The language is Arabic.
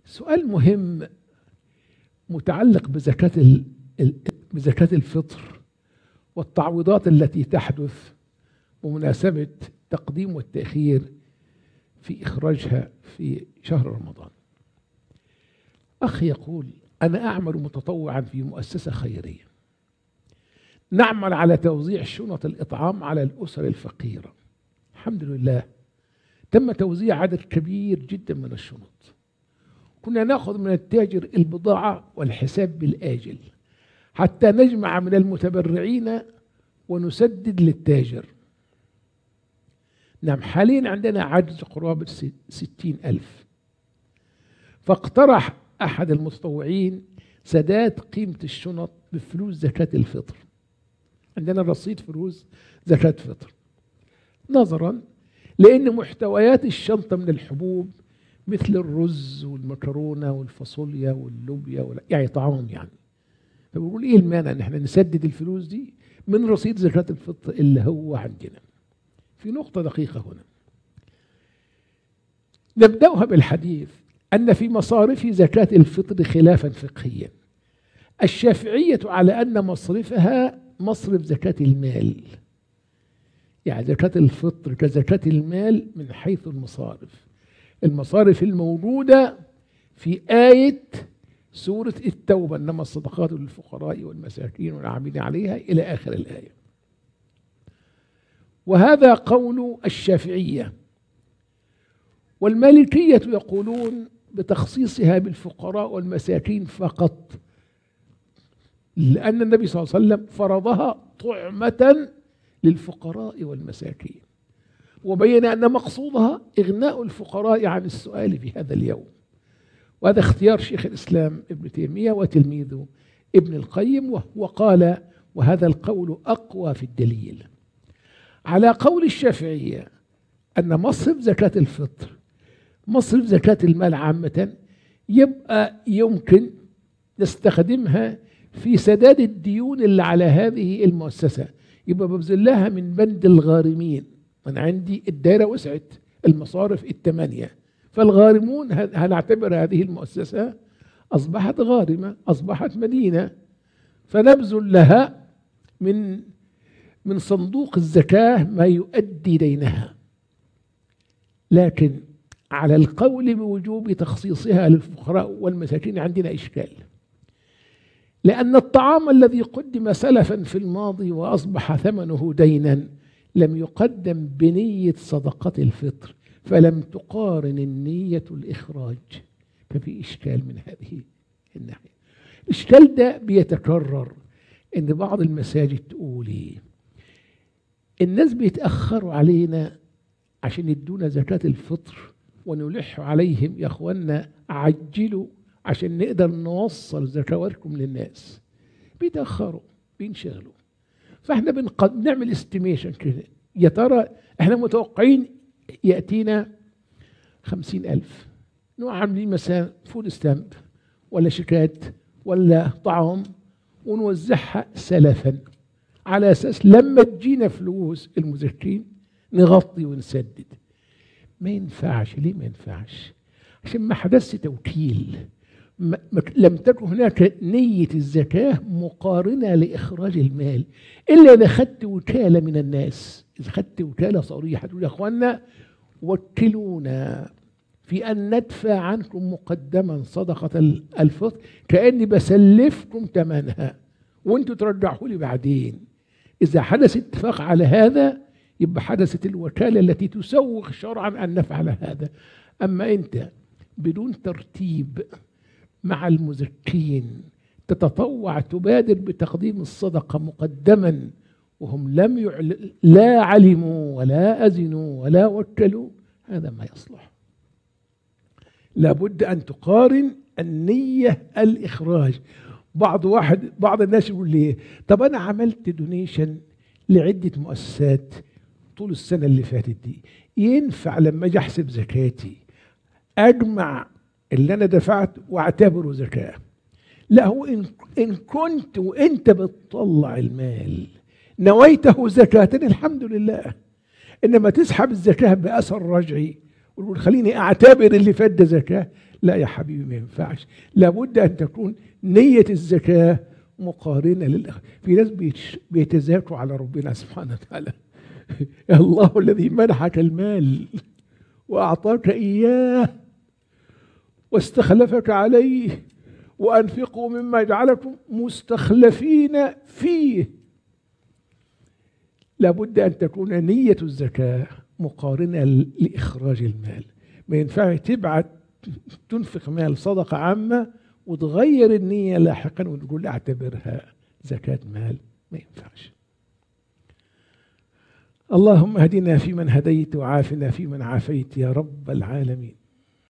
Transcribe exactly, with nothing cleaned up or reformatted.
سؤال مهم متعلق بزكاة ال- ال- بزكاة الفطر والتعويضات التي تحدث بمناسبة تقديم والتأخير في إخراجها في شهر رمضان. أخي يقول: أنا أعمل متطوعا في مؤسسة خيرية، نعمل على توزيع شنط الإطعام على الأسر الفقيرة. الحمد لله تم توزيع عدد كبير جدا من الشنط. كنا نأخذ من التاجر البضاعة والحساب بالآجل حتى نجمع من المتبرعين ونسدد للتاجر. نعم، حاليا عندنا عجز قرابة ستين ألف، فاقترح أحد المتطوعين سداد قيمة الشنط بفلوس زكاة الفطر. عندنا رصيد فلوس زكاة فطر، نظرا لأن محتويات الشنطة من الحبوب مثل الرز والمكرونة والفاصوليا واللوبيا ولا يعني طعام يعني. فبقول إيه المانع إن احنا نسدد الفلوس دي من رصيد زكاة الفطر اللي هو عندنا. في نقطة دقيقة هنا نبدأها بالحديث أن في مصارف زكاة الفطر خلافا فقهيا. الشافعية على أن مصرفها مصرف زكاة المال، يعني زكاة الفطر كزكاة المال من حيث المصارف، المصارف الموجودة في آية سورة التوبة: إنما الصدقات للفقراء والمساكين والعاملين عليها إلى آخر الآية. وهذا قول الشافعية. والمالكية يقولون بتخصيصها بالفقراء والمساكين فقط، لأن النبي صلى الله عليه وسلم فرضها طعمة للفقراء والمساكين، وبين أن مقصودها إغناء الفقراء عن السؤال في هذا اليوم. وهذا اختيار شيخ الإسلام ابن تيمية وتلميذه ابن القيم، وهو قال وهذا القول أقوى في الدليل على قول الشافعية أن مصرف زكاة الفطر مصرف زكاة المال عامة، يبقى يمكن نستخدمها في سداد الديون اللي على هذه المؤسسة. يبقى ببذل لها من بند الغارمين. أنا عندي الدائرة وسعت، المصارف الثمانية، فالغارمون هنعتبر هذه المؤسسة أصبحت غارمة، أصبحت مدينة، فنبذل لها من من صندوق الزكاة ما يؤدي دينها. لكن على القول بوجوب تخصيصها للفقراء والمساكين عندنا إشكال، لأن الطعام الذي قدم سلفا في الماضي وأصبح ثمنه دينا لم يقدم بنية صدقة الفطر، فلم تقارن النية الإخراج، ففي إشكال من هذه الناحية. الإشكال ده بيتكرر، إن بعض المساجد تقولي الناس بيتأخروا علينا عشان يدونا زكاة الفطر ونلح عليهم: يا أخوانا عجلوا عشان نقدر نوصل زكواتكم للناس. بيتأخروا، بينشغلوا. فاحنا بنعمل استيميشن كده، يا ترى احنا متوقعين يأتينا خمسين ألف، نوع عاملين مثلا فود ستامب ولا شيكات ولا طعام ونوزعها سلفا، على أساس لما تجينا فلوس المزكين نغطي ونسدد. ما ينفعش. ليه ما ينفعش؟ عشان ما حدث توكيل، ما لم تكن هناك نية الزكاة مقارنة لإخراج المال، إلا إذا خدت وكالة من الناس. إذا خدت وكالة صريحة تقول: يا أخوانا وكلونا في أن ندفع عنكم مقدما صدقة الفطر، كأني بسلفكم ثمنها وأنتوا ترجعوا لي بعدين. إذا حدث اتفاق على هذا يبقى حدثت الوكالة التي تسوغ شرعا أن نفعل هذا. أما أنت بدون ترتيب مع المزكين تتطوع، تبادر بتقديم الصدقة مقدما وهم لم يعل... لا علموا ولا أذنوا ولا وكلوا، هذا ما يصلح. لابد أن تقارن النية الإخراج. بعض واحد بعض الناس يقول لي: طب أنا عملت دونيشن لعدة مؤسسات طول السنة اللي فاتت دي، ينفع لما أجي أحسب زكاتي أجمع اللي أنا دفعت واعتبره زكاة؟ لا، هو إن, إن كنت وإنت بتطلع المال نويته زكاة الحمد لله، إنما تسحب الزكاة بأثر رجعي وتقول خليني أعتبر اللي فات ده زكاة، لا يا حبيبي ما ينفعش، لابد أن تكون نية الزكاة مقارنة للآخر. في ناس بيتزاكوا على ربنا سبحانه وتعالى. الله الذي منحك المال وأعطاك إياه واستخلفك عليه، وأنفقوا مما جعلكم مستخلفين فيه. لابد أن تكون نية الزكاة مقارنة لإخراج المال. ما ينفعش تبعت تنفق مال صدقة عامة وتغير النية لاحقا وتقول اعتبرها زكاة مال، ما ينفعش. اللهم اهدنا فيمن هديت وعافنا فيمن عافيت يا رب العالمين.